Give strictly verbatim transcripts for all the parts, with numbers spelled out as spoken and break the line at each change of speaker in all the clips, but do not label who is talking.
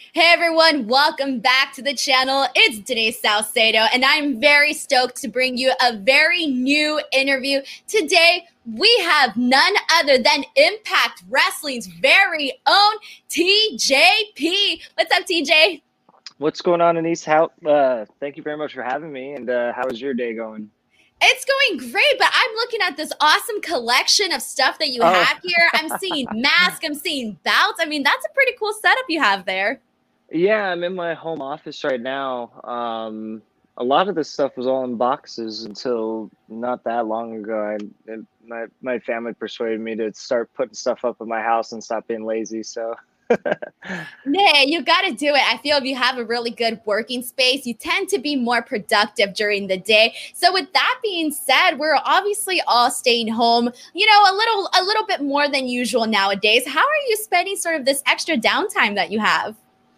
Hey everyone, welcome back to the channel. It's Denise Salcedo, and I'm very stoked to bring you a very new interview. Today, we have none other than Impact Wrestling's very own T J P. What's up, T J?
What's going on, Denise? How? Uh, thank you very much for having me. And uh, how is your day going?
It's going great, but I'm looking at this awesome collection of stuff that you
Oh.
have here. I'm seeing masks, I'm seeing belts. I mean, that's a pretty cool setup you have there.
Yeah, I'm in my home office right now. Um, a lot of this stuff was all in boxes until not that long ago. I, and my my family persuaded me to start putting stuff up in my house and stop being lazy. So.
Nah, you got to do it. I feel if you have a really good working space, you tend to be more productive during the day. So with that being said, we're obviously all staying home, you know, a little a little bit more than usual nowadays. How are you spending sort of this extra downtime that you have?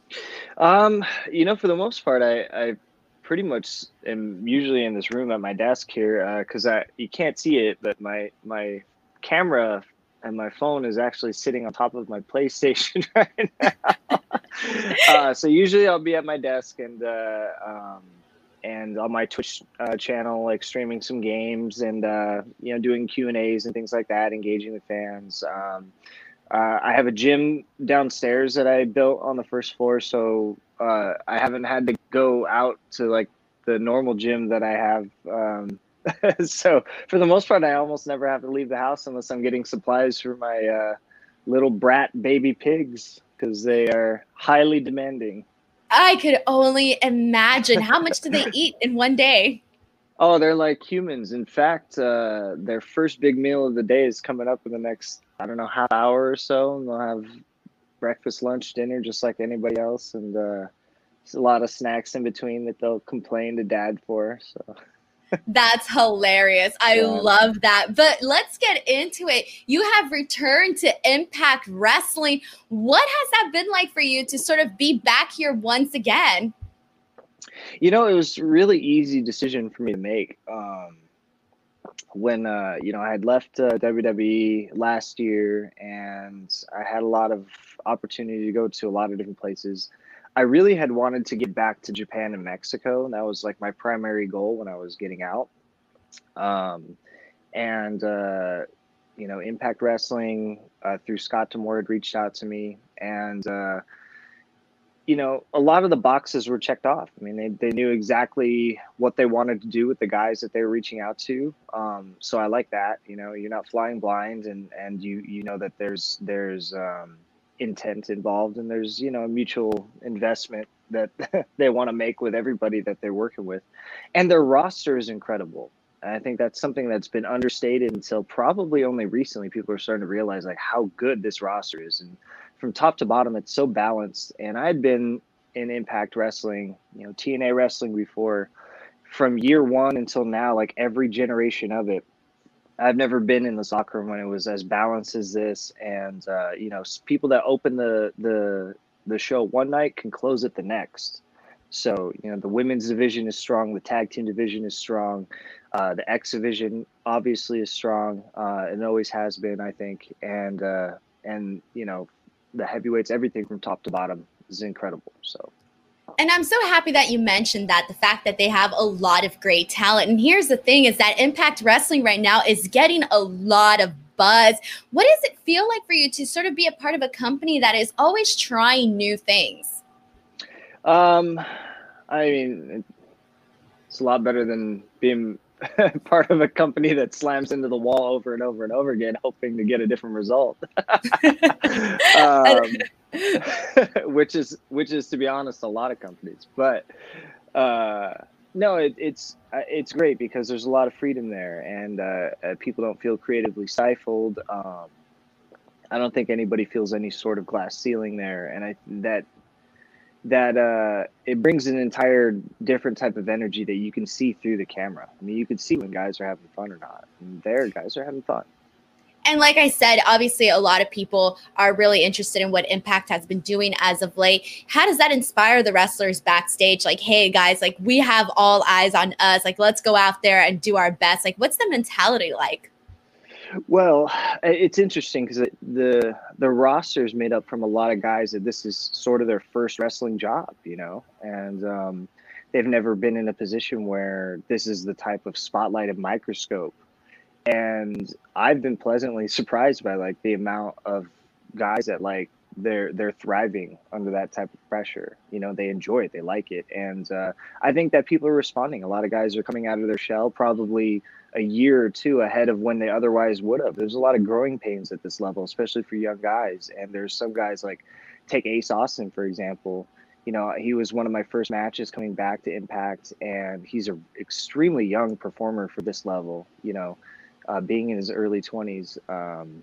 Um, you know, for the most part, I, I pretty much am usually in this room at my desk here because I you can't see it, but my my camera and my phone is actually sitting on top of my PlayStation right now. uh, so usually I'll be at my desk and uh, um, and on my Twitch uh, channel, like streaming some games and uh, you know doing Q and A's and things like that, engaging with fans. Um, uh, I have a gym downstairs that I built on the first floor, so uh, I haven't had to go out to like the normal gym that I have. Um, so for the most part, I almost never have to leave the house unless I'm getting supplies for my uh, little brat baby pigs because they are highly demanding.
I could only imagine. How much do they eat in one day?
Oh, they're like humans. In fact, uh, their first big meal of the day is coming up in the next, I don't know, half hour or so. And they'll have breakfast, lunch, dinner, just like anybody else. And uh, there's a lot of snacks in between that they'll complain to dad for. So.
That's hilarious. I
Yeah.
love that. But let's get into it. You have returned to Impact Wrestling. What has that been like for you to sort of be back here once again?
You know, it was a really easy decision for me to make. Um, when, uh, you know, I had left uh, W W E last year and I had a lot of opportunity to go to a lot of different places. I really had wanted to get back to Japan and Mexico. And that was like my primary goal when I was getting out. Um, and, uh, you know, Impact Wrestling uh, through Scott D'Amore had reached out to me. And, uh, you know, a lot of the boxes were checked off. I mean, they, they knew exactly what they wanted to do with the guys that they were reaching out to. Um, so I like that. You know, you're not flying blind and, and you, you know that there's there's um, intent involved and there's, you know, a mutual investment that they want to make with everybody that they're working with. And their roster is incredible. And I think that's something that's been understated until probably only recently people are starting to realize like how good this roster is. And from top to bottom, it's so balanced. And I'd been in Impact Wrestling, you know, T N A Wrestling before, from year one until now, like every generation of it. I've never been in the soccer room when it was as balanced as this. And, uh, you know, people that open the, the, the show one night can close it the next. So, you know, the women's division is strong. The tag team division is strong. Uh, the X division obviously is strong. Uh, and always has been, I think. And, uh, and, you know, the heavyweights, everything from top to bottom is incredible. So.
And I'm so happy that you mentioned that, the fact that they have a lot of great talent. And here's the thing is that Impact Wrestling right now is getting a lot of buzz. What does it feel like for you to sort of be a part of a company that is always trying new things?
Um, I mean, it's a lot better than being part of a company that slams into the wall over and over and over again, hoping to get a different result. um, which is, which is, to be honest, a lot of companies. But uh, no, it, it's it's great because there's a lot of freedom there, and uh, people don't feel creatively stifled. Um, I don't think anybody feels any sort of glass ceiling there, and I that. that uh, it brings an entire different type of energy that you can see through the camera. I mean, you can see when guys are having fun or not. And there, guys are having fun.
And like I said, obviously a lot of people are really interested in what Impact has been doing as of late. How does that inspire the wrestlers backstage? Like, hey, guys, like we have all eyes on us. Like, let's go out there and do our best. Like, what's the mentality like?
Well, it's interesting because the the roster is made up from a lot of guys that this is sort of their first wrestling job, you know, and um, they've never been in a position where this is the type of spotlight and microscope. And I've been pleasantly surprised by like the amount of guys that like they're they're thriving under that type of pressure. You know, they enjoy it, they like it, and uh, I think that people are responding. A lot of guys are coming out of their shell probably a year or two ahead of when they otherwise would have. There's a lot of growing pains at this level, especially for young guys. And there's some guys like take Ace Austin, for example. You know, he was one of my first matches coming back to Impact, and he's an extremely young performer for this level, you know, uh, being in his early twenties. Um,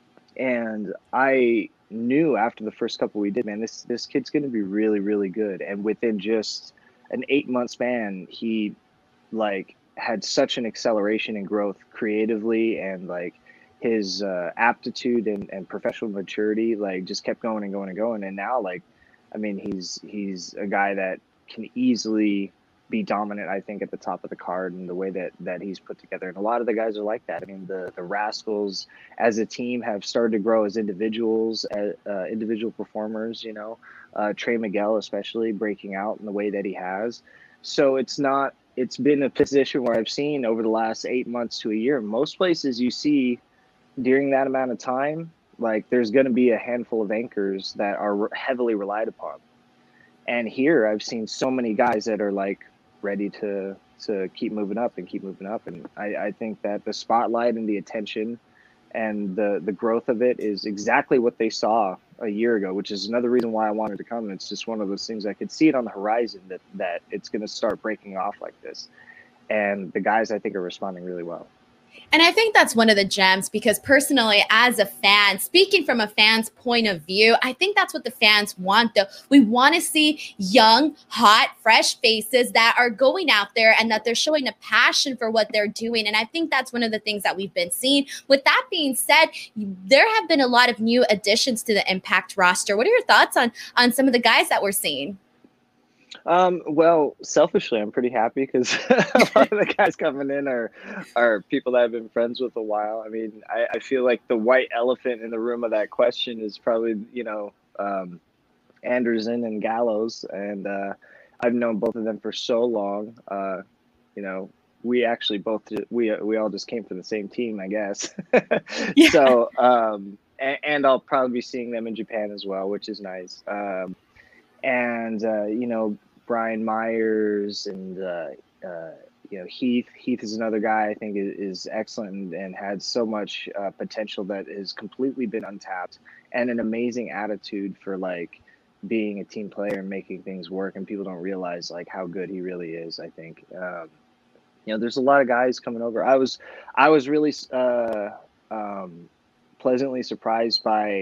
and I knew after the first couple we did, man, this this kid's going to be really, really good. And within just an eight month span, he like had such an acceleration in growth creatively, and like his uh, aptitude and, and professional maturity like just kept going and going and going. And now like, I mean, he's he's a guy that can easily be dominant, I think, at the top of the card, and the way that that he's put together. And a lot of the guys are like that. I mean, the the Rascals as a team have started to grow as individuals, as uh, individual performers. You know, uh, Trey Miguel especially breaking out in the way that he has. So it's not. It's been a position where I've seen over the last eight months to a year. Most places you see during that amount of time, like there's going to be a handful of anchors that are heavily relied upon. And here I've seen so many guys that are like ready to to keep moving up and keep moving up. And I, I think that the spotlight and the attention and the the growth of it is exactly what they saw a year ago, which is another reason why I wanted to come. And it's just one of those things I could see it on the horizon that that it's going to start breaking off like this. And the guys, I think, are responding really well.
And I think that's one of the gems, because personally, as a fan, speaking from a fan's point of view, I think that's what the fans want, though. We want to see young, hot, fresh faces that are going out there and that they're showing a passion for what they're doing. And I think that's one of the things that we've been seeing. With that being said, there have been a lot of new additions to the Impact roster. What are your thoughts on, on some of the guys that we're seeing?
Um, well, selfishly, I'm pretty happy because a lot of the guys coming in are are people that I've been friends with a while. I mean, I, I feel like the white elephant in the room of that question is probably, you know, um, Anderson and Gallows. And uh, I've known both of them for so long. Uh, you know, we actually both, we, we all just came from the same team, I guess. Yeah. So, um, and, and I'll probably be seeing them in Japan as well, which is nice. Um, And, uh, you know, Brian Myers and, uh, uh, you know, Heath. Heath is another guy I think is, is excellent and, and had so much uh, potential that has completely been untapped, and an amazing attitude for, like, being a team player and making things work. And people don't realize, like, how good he really is, I think. Um, you know, there's a lot of guys coming over. I was, I was really uh, um, pleasantly surprised by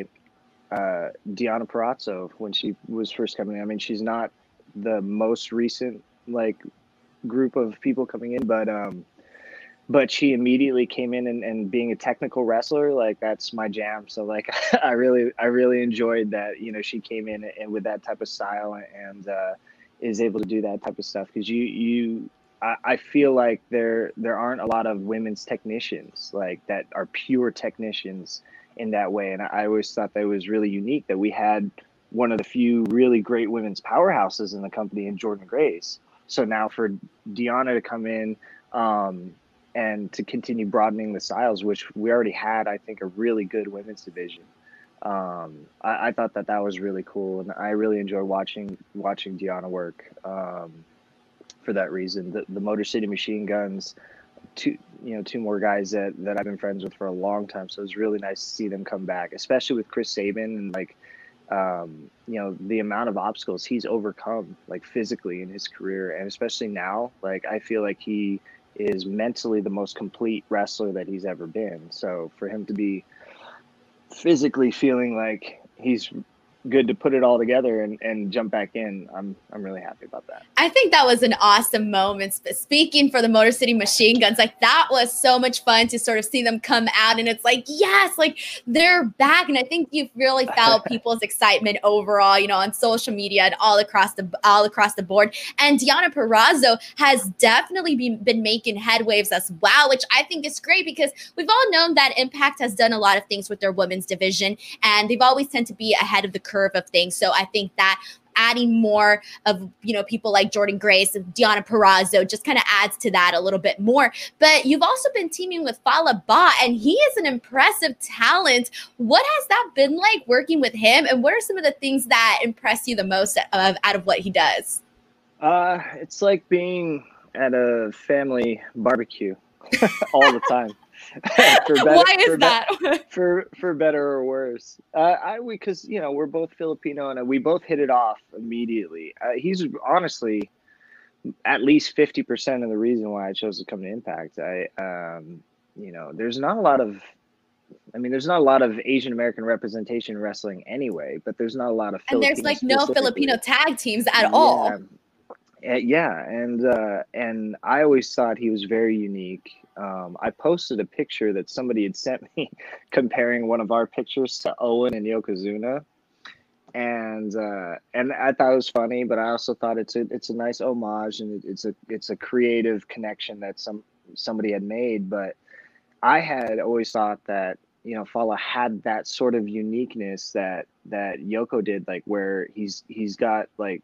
uh Deonna Purrazzo when she was first coming in. I mean, she's not the most recent like group of people coming in, but um but she immediately came in and, and being a technical wrestler, like that's my jam. So like I really I really enjoyed that, you know, she came in and with that type of style and uh is able to do that type of stuff, because you you I, I feel like there there aren't a lot of women's technicians like that are pure technicians in that way. And I always thought that was really unique that we had one of the few really great women's powerhouses in the company in Jordynne Grace. So now for Deonna to come in um, and to continue broadening the styles, which we already had, I think, a really good women's division. Um, I, I thought that that was really cool. And I really enjoy watching, watching Deonna work um, for that reason. The, the Motor City Machine Guns, two you know two more guys that that I've been friends with for a long time, so it was really nice to see them come back, especially with Chris Sabin. And like um you know the amount of obstacles he's overcome like physically in his career, and especially now, like I feel like he is mentally the most complete wrestler that he's ever been. So for him to be physically feeling like he's good to put it all together and, and jump back in. I'm I'm really happy about that.
I think that was an awesome moment. Speaking for the Motor City Machine Guns, like that was so much fun to sort of see them come out, and it's like, yes, like they're back. And I think you've really felt people's excitement overall, you know, on social media and all across the all across the board. And Deonna Purrazzo has definitely been, been making headwaves as well, which I think is great because we've all known that Impact has done a lot of things with their women's division, and they've always tend to be ahead of the curve of things. So I think that adding more of, you know, people like Jordynne Grace and Deonna Purrazzo just kind of adds to that a little bit more. But you've also been teaming with Fallah Bahh, and he is an impressive talent. What has that been like working with him, and what are some of the things that impress you the most of, out of what he does?
Uh, it's like being at a family barbecue all the time. for better,
Why is
for
that?
Be- for for better or worse, uh, I because you know we're both Filipino and we both hit it off immediately. Uh, he's honestly at least fifty percent of the reason why I chose to come to Impact. I um you know there's not a lot of, I mean there's not a lot of Asian American representation in wrestling anyway, but there's not a lot of
and
Filipino
there's like no Filipino tag teams at
yeah.
all.
Uh, yeah, and uh, and I always thought he was very unique. Um, I posted a picture that somebody had sent me comparing one of our pictures to Owen and Yokozuna, and uh, and I thought it was funny, but I also thought it's a it's a nice homage, and it, it's a it's a creative connection that some somebody had made. But I had always thought that, you know, Fallah had that sort of uniqueness that that Yoko did, like where he's he's got like.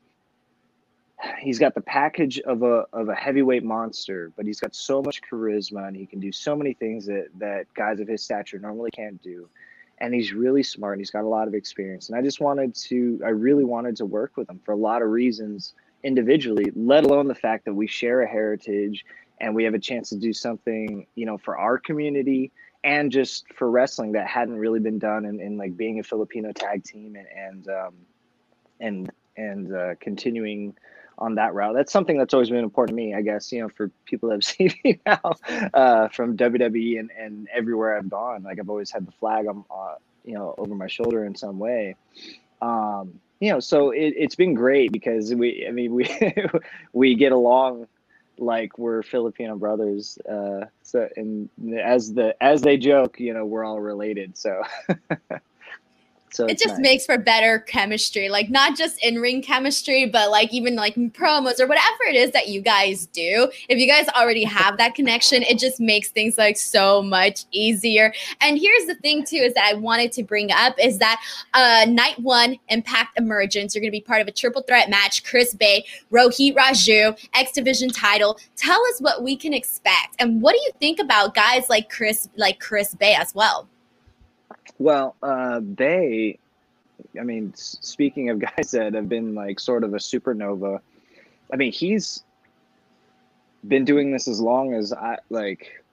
He's got the package of a of a heavyweight monster, but he's got so much charisma and he can do so many things that, that guys of his stature normally can't do. And he's really smart and he's got a lot of experience. And I just wanted to, I really wanted to work with him for a lot of reasons individually, let alone the fact that we share a heritage and we have a chance to do something, you know, for our community and just for wrestling that hadn't really been done in, in like being a Filipino tag team and, and, um, and, and uh, continuing on that route. That's something that's always been important to me, I guess, you know, for people that have seen me now uh, from W W E and, and everywhere I've gone. Like I've always had the flag on, uh, you know, over my shoulder in some way. Um, you know, so it, it's been great because we, I mean, we, we get along like we're Filipino brothers. Uh, so, and as the, as they joke, you know, we're all related. So So
it just
nice.
makes for better chemistry, like not just in-ring chemistry, but like even like promos or whatever it is that you guys do. If you guys already have that connection, it just makes things like so much easier. And here's the thing too, is that I wanted to bring up is that uh, night one Impact Emergence, you're going to be part of a triple threat match. Chris Bey, Rohit Raju, X Division title. Tell us what we can expect, and what do you think about guys like Chris, like Chris Bey as well?
Well, uh, Bey, I mean, speaking of guys that have been like sort of a supernova, I mean, he's been doing this as long as I like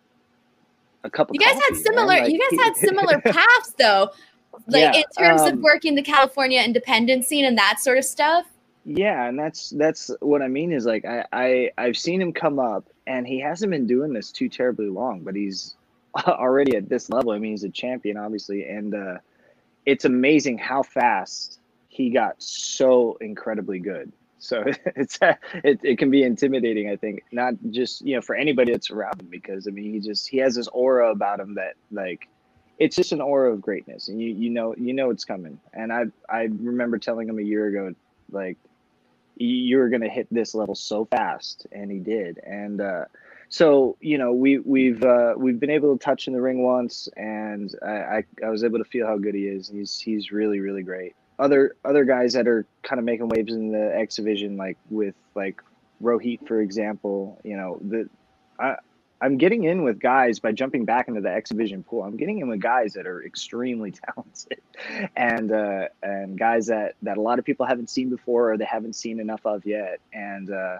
a cup of
You guys
coffee,
had similar,
like,
you guys
he,
had similar paths though, like
yeah,
in terms
um,
of working the California independent scene and that sort of stuff.
Yeah, and that's that's what I mean is like I, I I've seen him come up and he hasn't been doing this too terribly long, but he's already at this level. I mean, he's a champion, obviously, and uh, it's amazing how fast he got so incredibly good. So it's it, it can be intimidating, I think, not just, you know, for anybody that's around him, because I mean, he just he has this aura about him that like it's just an aura of greatness, and you you know you know it's coming. And I I remember telling him a year ago, like, you were going to hit this level so fast, and he did. And uh, so, you know, we we've uh, we've been able to touch in the ring once, and I, I I was able to feel how good he is. He's he's really really great. Other other guys that are kind of making waves in the X division, like with like Rohit, for example, you know, the I I'm getting in with guys by jumping back into the X division pool. I'm getting in with guys that are extremely talented, and uh, and guys that, that a lot of people haven't seen before or they haven't seen enough of yet. And uh,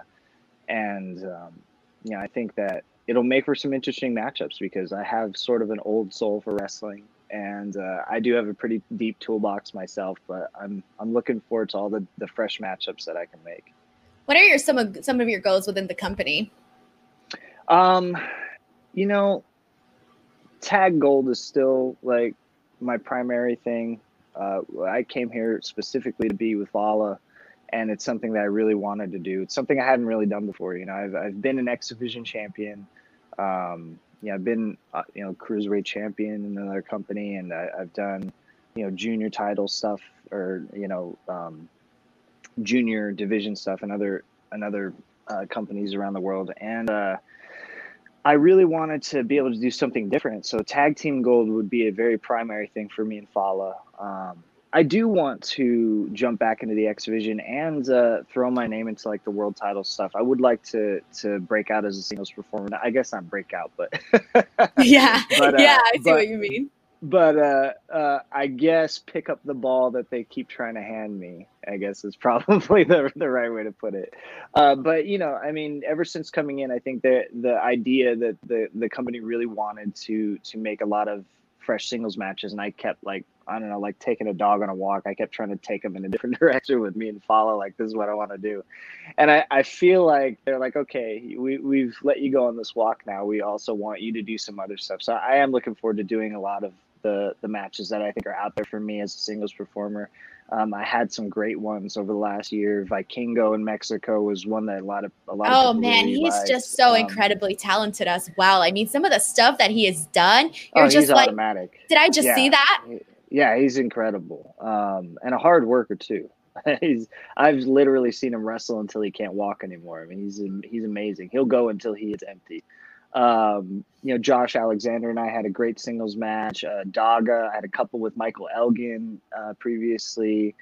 and um, you know, I think that it'll make for some interesting matchups because I have sort of an old soul for wrestling, and uh, I do have a pretty deep toolbox myself. But I'm I'm looking forward to all the, the fresh matchups that I can make.
What are your some of some of your goals within the company?
Um, you know, tag gold is still like my primary thing. Uh, I came here specifically to be with Vala, and it's something that I really wanted to do. It's something I hadn't really done before. You know, I've I've been an X Division champion. Um, yeah, I've been uh, you know cruiserweight champion in another company, and I, I've done you know junior title stuff or you know um, junior division stuff in other another uh, companies around the world, and uh, I really wanted to be able to do something different. So tag team gold would be a very primary thing for me and Fala. Um, I do want to jump back into the X Division and uh, throw my name into like the world title stuff. I would like to to break out as a singles performer. I guess not break out, but
yeah,
but, uh,
yeah, I see
but,
what you mean.
But uh, uh, I guess pick up the ball that they keep trying to hand me, I guess is probably the the right way to put it. Uh, but, you know, I mean, ever since coming in, I think that the idea that the, the company really wanted to to make a lot of fresh singles matches, and I kept like, I don't know, like taking a dog on a walk. I kept trying to take them in a different direction with me and follow, like, this is what I want to do. And I, I feel like they're like, okay, we, we've let you go on this walk now. We also want you to do some other stuff. So I am looking forward to doing a lot of the the matches that I think are out there for me as a singles performer. Um, I had some great ones over the last year. Vikingo in Mexico was one that a lot of a lot of
oh
people
man,
really
he's
liked.
just so
um,
incredibly talented as well. I mean, some of the stuff that he has done, you're
oh,
just
he's
like,
automatic.
did I just
yeah.
see that?
Yeah, he's incredible, um, and a hard worker too. he's I've literally seen him wrestle until he can't walk anymore. I mean, he's he's amazing. He'll go until he is empty. Um, you know, Josh Alexander and I had a great singles match. Uh, Daga, I had a couple with Michael Elgin uh, previously.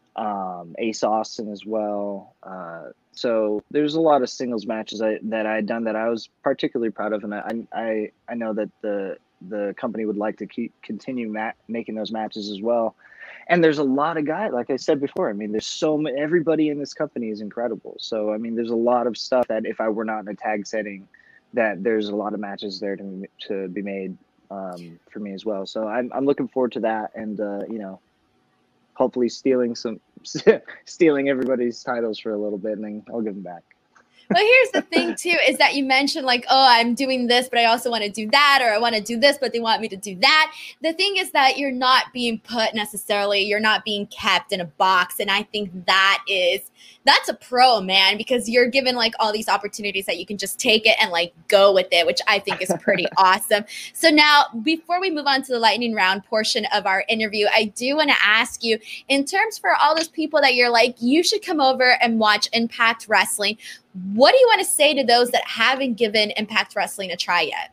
Um, Ace Austin as well. Uh, so there's a lot of singles matches I, that I had done that I was particularly proud of, and I I, I know that the the company would like to keep continue ma- making those matches as well. And there's a lot of guys, like I said before. I mean, there's so many. Everybody in this company is incredible. So I mean, there's a lot of stuff that if I were not in a tag setting, that there's a lot of matches there to to be made um, for me as well. So I'm I'm looking forward to that, and uh, you know, hopefully stealing some stealing everybody's titles for a little bit, and then I'll give them back.
Well, here's the thing too, is that you mentioned like, oh, I'm doing this, but I also want to do that, or I want to do this, but they want me to do that. The thing is that you're not being put necessarily, you're not being kept in a box. And I think that is, that's a pro, man, because you're given like all these opportunities that you can just take it and like go with it, which I think is pretty awesome. So now, before we move on to the lightning round portion of our interview, I do want to ask you, in terms for all those people that you're like, you should come over and watch Impact Wrestling, what do you want to say to those that haven't given Impact Wrestling a try yet?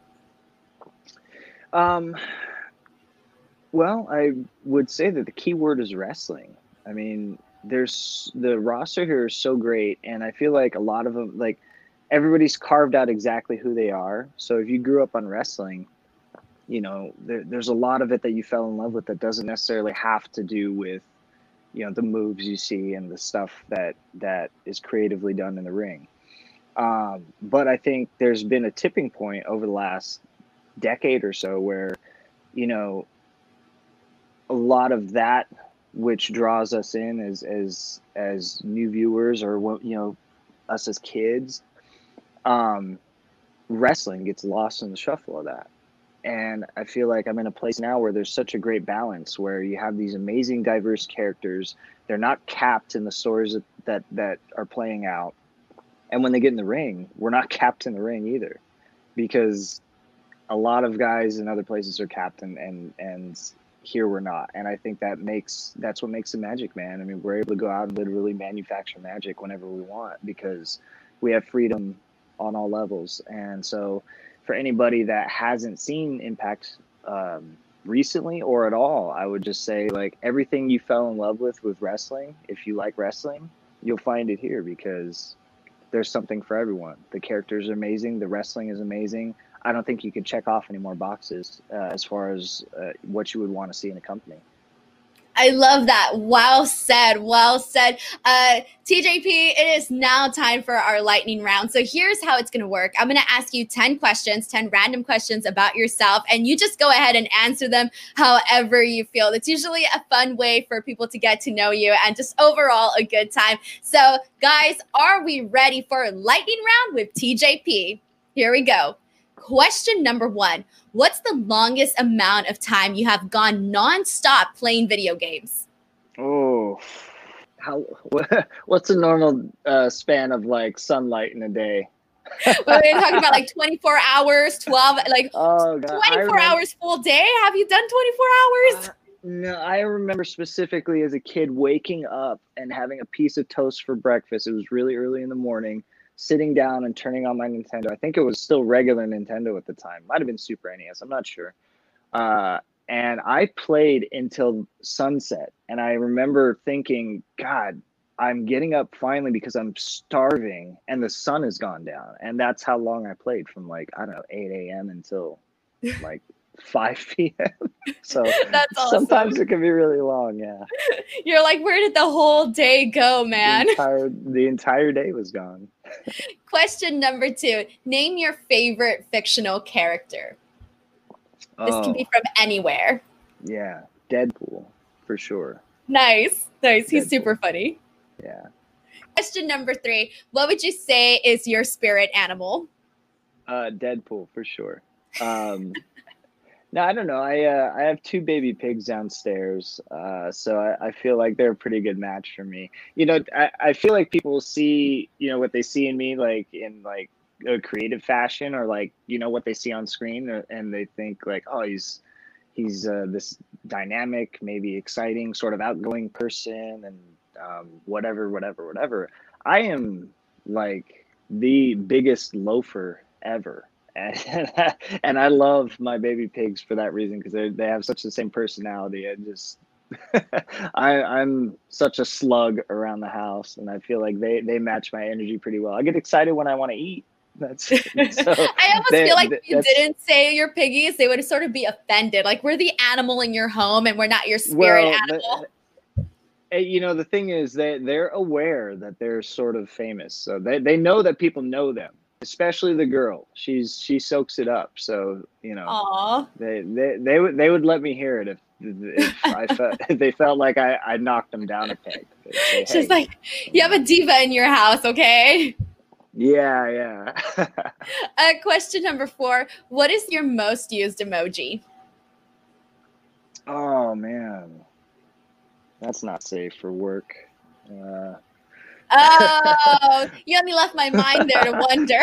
Um, well, I would say that the key word is wrestling. I mean, there's the roster here is so great, and I feel like a lot of them, like everybody's carved out exactly who they are. So if you grew up on wrestling, you know, there, there's a lot of it that you fell in love with that doesn't necessarily have to do with, you know, the moves you see and the stuff that that is creatively done in the ring. Um, but I think there's been a tipping point over the last decade or so where, you know, a lot of that which draws us in as as as new viewers, or what, you know, us as kids, um, wrestling gets lost in the shuffle of that. And I feel like I'm in a place now where there's such a great balance where you have these amazing, diverse characters. They're not capped in the stories that, that, that are playing out. And when they get in the ring, we're not capped in the ring either, because a lot of guys in other places are capped, and, and, and here we're not. And I think that makes, that's what makes the magic, man. I mean, we're able to go out and literally manufacture magic whenever we want, because we have freedom on all levels. And so for anybody that hasn't seen Impact um, recently or at all, I would just say, like, everything you fell in love with with wrestling, if you like wrestling, you'll find it here, because there's something for everyone. The characters are amazing. The wrestling is amazing. I don't think you can check off any more boxes uh, as far as uh, what you would want to see in a company.
I love that. Well said. Well said. Uh, T J P, it is now time for our lightning round. So here's how it's going to work. I'm going to ask you ten questions, ten random questions about yourself, and you just go ahead and answer them however you feel. It's usually a fun way for people to get to know you and just overall a good time. So guys, are we ready for lightning round with T J P? Here we go. Question number one. What's the longest amount of time you have gone nonstop playing video games?
Oh, how? What's a normal uh, span of like sunlight in a day?
We're talking about like twenty-four hours, twelve, like
Oh, God.
twenty-four
remember,
hours full day. Have you done twenty-four hours?
Uh, no, I remember specifically as a kid waking up and having a piece of toast for breakfast. It was really early in the morning, sitting down and turning on my Nintendo. I think it was still regular Nintendo at the time. Might have been Super N E S. I'm not sure. Uh, and I played until sunset. And I remember thinking, God, I'm getting up finally because I'm starving and the sun has gone down. And that's how long I played, from like, I don't know, eight a.m. until like five p.m. So
That's awesome.
Sometimes it can be really long. Yeah.
You're like, where did the whole day go, man?
The entire, the entire day was gone.
Question number two. Name your favorite fictional character. This
oh,
can be from anywhere.
Yeah. Deadpool, for sure.
Nice. Nice. He's
Deadpool.
super funny.
Yeah.
Question number three. What would you say is your spirit animal?
Uh, Deadpool, for sure. Um, no, I don't know. I uh, I have two baby pigs downstairs, uh, so I, I feel like they're a pretty good match for me. You know, I, I feel like people see, you know, what they see in me, like in like a creative fashion, or like, you know, what they see on screen, and they think like, oh, he's he's uh, this dynamic, maybe exciting, sort of outgoing person, and um, whatever, whatever, whatever. I am like the biggest loafer ever. And, and I love my baby pigs for that reason, because they they have such the same personality. I just I I'm such a slug around the house, and I feel like they they match my energy pretty well. I get excited when I want to eat. That's so
I almost
they,
feel like if you
that's,
didn't say your piggies, they would sort of be offended. Like, we're the animal in your home and we're not your spirit
well,
animal.
The, you know, the thing is that they're aware that they're sort of famous, so they, they know that people know them, especially the girl. She's she soaks it up. So, you know,
Aww.
they they they would they would let me hear it if if I felt if they felt like I, I knocked them down a peg. Say,
She's
hey,
like, you have a diva in your house, okay?
Yeah, yeah.
uh, question number four. What is your most used emoji?
Oh, man. That's not safe for work. Uh...
Oh, you only left my mind there to wonder.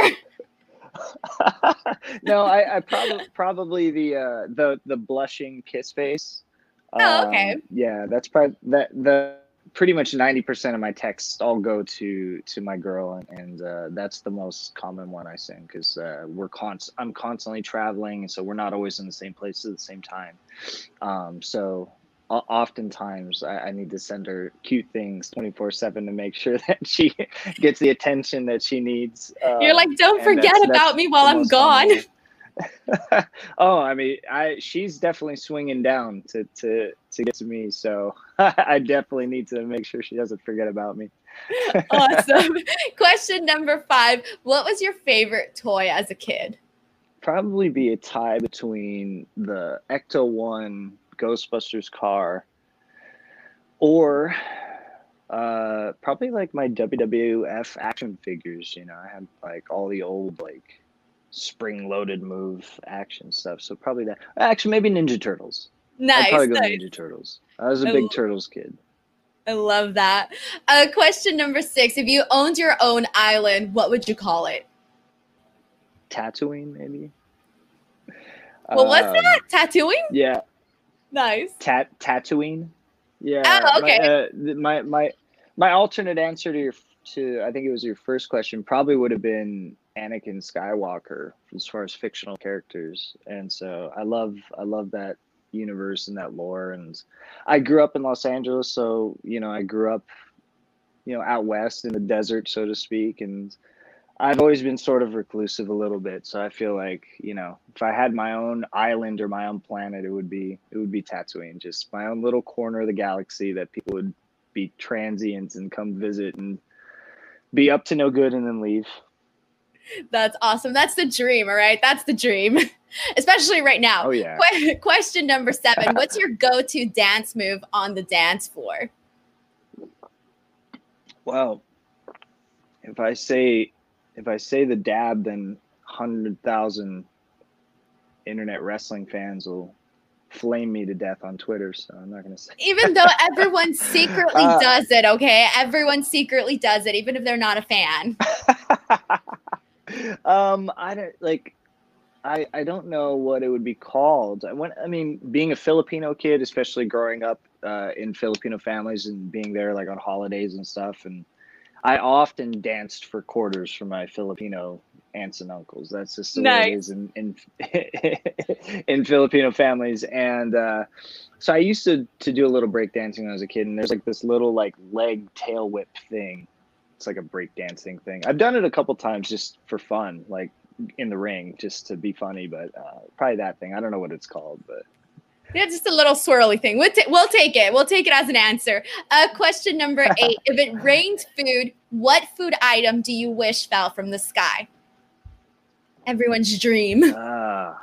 No, I, I probably probably the uh, the the blushing kiss face.
Oh, okay.
Um, yeah, that's probably that the pretty much ninety percent of my texts all go to to my girl, and, and uh, that's the most common one I send, because uh, we're const- I'm constantly traveling, and so we're not always in the same place at the same time. Um, so o- oftentimes I, I need to send her cute things twenty-four seven to make sure that she gets the attention that she needs. Um,
You're like, don't forget
that's,
about
that's
me while I'm gone.
Oh, I mean, I she's definitely swinging down to to to get to me, so I definitely need to make sure she doesn't forget about me.
Awesome. Question number five. What was your favorite toy as a kid?
Probably be a tie between the Ecto one Ghostbusters car, or uh, probably like my W W F action figures. You know, I had like all the old like spring-loaded move action stuff. So probably that. Actually, maybe Ninja Turtles.
Nice.
I'd probably go
nice.
Ninja Turtles. I was a
I
big
lo-
Turtles kid.
I love that. Uh, question number six. If you owned your own island, what would you call it?
Tatooine, maybe.
What was
um,
that? Tattooing?
Yeah.
Nice.
Tat Tatooine. Yeah.
Oh, okay.
My, uh, my my my alternate answer to your to I think it was your first question probably would have been Anakin Skywalker as far as fictional characters, and so I love I love that universe and that lore. And I grew up in Los Angeles, so you know I grew up you know out west in the desert, so to speak, and I've always been sort of reclusive a little bit. So I feel like you know if I had my own island or my own planet, it would be it would be Tatooine, just my own little corner of the galaxy that people would be transients and come visit and be up to no good and then leave.
That's awesome. That's the dream, all right? That's the dream, especially right now.
Oh, yeah.
Qu- question number seven. What's your go-to dance move on the dance floor?
Well, if I say if I say the dab, then one hundred thousand internet wrestling fans will flame me to death on Twitter, so I'm not gonna say.
Even though everyone secretly
Uh,
does it, okay? Everyone secretly does it, even if they're not a fan.
um, I don't like. I, I don't know what it would be called. I, went, I mean, being a Filipino kid, especially growing up uh, in Filipino families and being there like on holidays and stuff, and I often danced for quarters for my Filipino aunts and uncles. That's just the way it
Nice.
is in in, in Filipino families. And uh, so I used to to do a little break dancing when I was a kid. And there's like this little like leg tail whip thing. It's like a break dancing thing. I've done it a couple times just for fun, like in the ring, just to be funny. But uh, probably that thing. I don't know what it's called, but.
Yeah, just a little swirly thing. We'll, ta- we'll take it. We'll take it as an answer. Uh, question number eight. If it rained food, what food item do you wish fell from the sky? Everyone's dream.
Uh,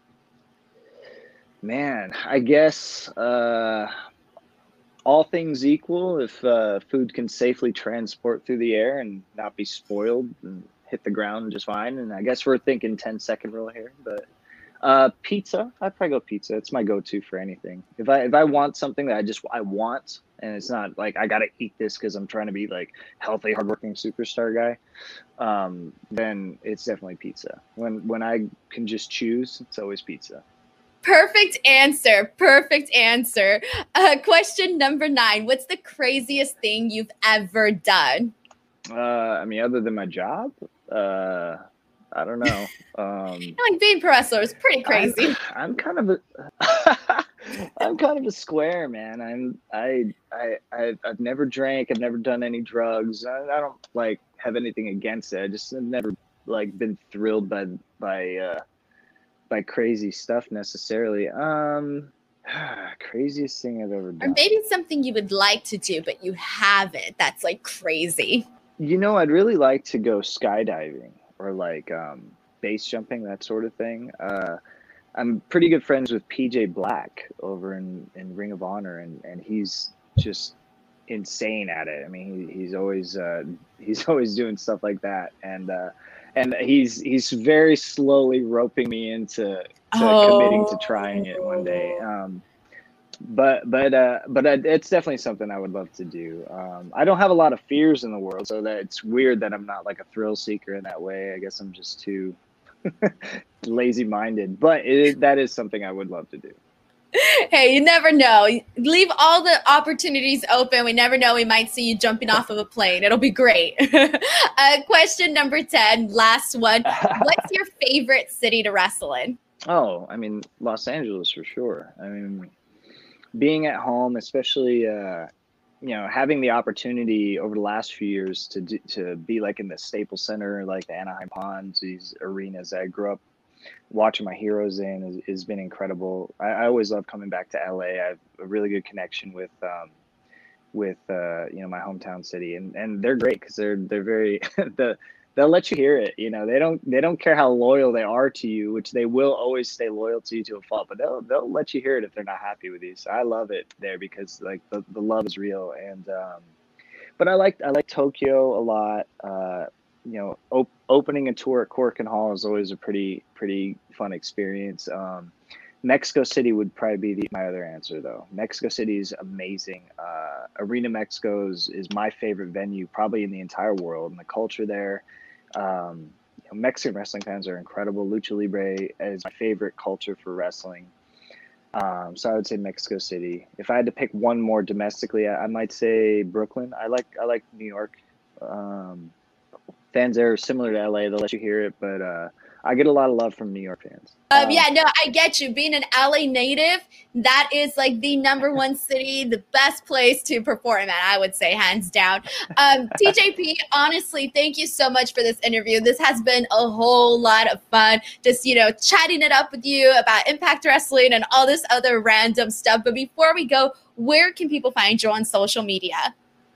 man, I guess uh, all things equal, if uh, food can safely transport through the air and not be spoiled and hit the ground just fine, and I guess we're thinking ten second rule here, but uh, pizza, I'd probably go pizza. It's my go-to for anything. If I if I want something that I just I want, and it's not like I gotta eat this because I'm trying to be like healthy, hardworking superstar guy, um, then it's definitely pizza. When when I can just choose, it's always pizza.
Perfect answer. Perfect answer. Uh, question number nine. What's the craziest thing you've ever done?
Uh, I mean, other than my job, uh, I don't know. Um,
Like being pro wrestler is pretty crazy.
I'm, I'm kind of a, I'm kind of a square, man. I'm, I, I, I, I've never drank. I've never done any drugs. I, I don't like have anything against it. I just have never like been thrilled by, by, uh, by crazy stuff necessarily. Um, craziest thing I've ever done.
Or maybe something you would like to do, but you haven't. That's like crazy.
You know, I'd really like to go skydiving or like um, base jumping, that sort of thing. Uh, I'm pretty good friends with P J Black over in, in Ring of Honor, and, and he's just insane at it. I mean, he, he's always uh, he's always doing stuff like that, and uh, and he's he's very slowly roping me into to
Oh.
committing to trying it one day. Um, but but uh, but it's definitely something I would love to do. Um, I don't have a lot of fears in the world, so that it's weird that I'm not like a thrill seeker in that way. I guess I'm just too lazy-minded. But it, that is something I would love to do.
Hey, you never know. Leave all the opportunities open. We never know. We might see you jumping off of a plane. It'll be great. uh, question number ten, last one. What's your favorite city to wrestle in?
Oh, I mean, Los Angeles for sure. I mean, being at home, especially, uh, you know, having the opportunity over the last few years to do, to be like in the Staples Center, like the Anaheim Ponds, these arenas that I grew up watching my heroes in has, has been incredible. I, I always love coming back to L A. I have a really good connection with, um, with uh, you know, my hometown city, and, and they're great because they're they're very the they'll let you hear it. You know, they don't they don't care how loyal they are to you, which they will always stay loyal to you to a fault, but they'll they'll let you hear it if they're not happy with you. So I love it there because like the, the love is real. And um, but I like I like Tokyo a lot. Uh, you know, op- opening a tour at Korakuen Hall is always a pretty pretty fun experience. Um, Mexico City would probably be the, my other answer, though. Mexico City is amazing. Uh, Arena Mexico is, is my favorite venue, probably in the entire world, and the culture there. Um, you know, Mexican wrestling fans are incredible. Lucha Libre is my favorite culture for wrestling. Um, so I would say Mexico City. If I had to pick one more domestically, I, I might say Brooklyn. I like I like New York. Um, fans there are similar to L A. They'll let you hear it, but uh, I get a lot of love from New York fans.
Um,
Um,
yeah, no, I get you. Being an L A native, that is like the number one city, the best place to perform at, I would say, hands down. Um, T J P, honestly, thank you so much for this interview. This has been a whole lot of fun, just, you know, chatting it up with you about Impact Wrestling and all this other random stuff. But before we go, where can people find you on social media?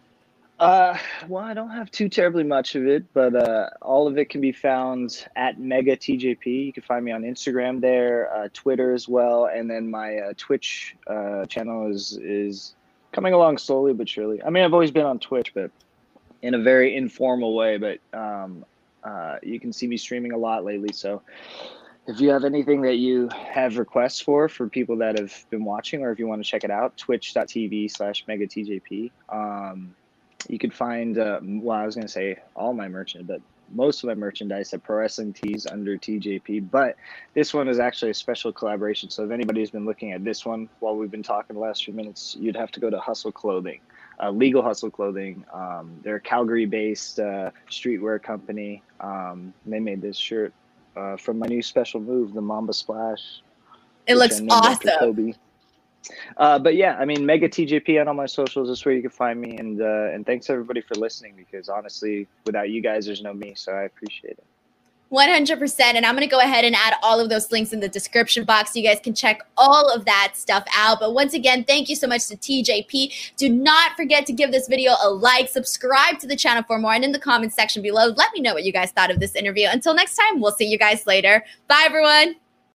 Uh, well, I don't have too terribly much of it, but uh, all of it can be found at Mega T J P. You can find me on Instagram there, uh, Twitter as well, and then my uh, Twitch uh, channel is is coming along slowly but surely. I mean, I've always been on Twitch, but in a very informal way. But um, uh, you can see me streaming a lot lately, so if you have anything that you have requests for, for people that have been watching, or if you want to check it out, twitch.tv slash megatjp. Um, you could find, uh, well, I was going to say all my merchandise, but most of my merchandise at Pro Wrestling Tees under T J P. But this one is actually a special collaboration. So if anybody's been looking at this one while we've been talking the last few minutes, you'd have to go to Hustle Clothing, uh, Legal Hustle Clothing. Um, they're a Calgary-based uh, streetwear company. Um, they made this shirt uh, from my new special move, the Mamba Splash.
It looks awesome.
Uh, but yeah, I mean, Mega T J P on all my socials is where you can find me. And uh, and thanks everybody for listening, because honestly, without you guys, there's no me. So I appreciate it.
one hundred percent. And I'm going to go ahead and add all of those links in the description box so you guys can check all of that stuff out. But once again, thank you so much to T J P. Do not forget to give this video a like, subscribe to the channel for more, and in the comment section below, let me know what you guys thought of this interview. Until next time, we'll see you guys later. Bye, everyone.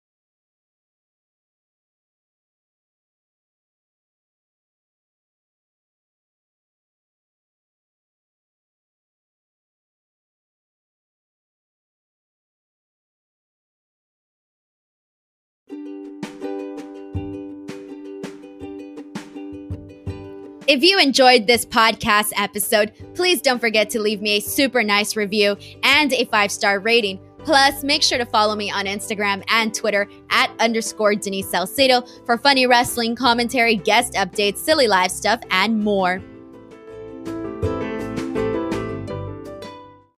If you enjoyed this podcast episode, please don't forget to leave me a super nice review and a five-star rating. Plus, make sure to follow me on Instagram and Twitter at underscore Denise Salcedo for funny wrestling commentary, guest updates, silly live stuff, and more.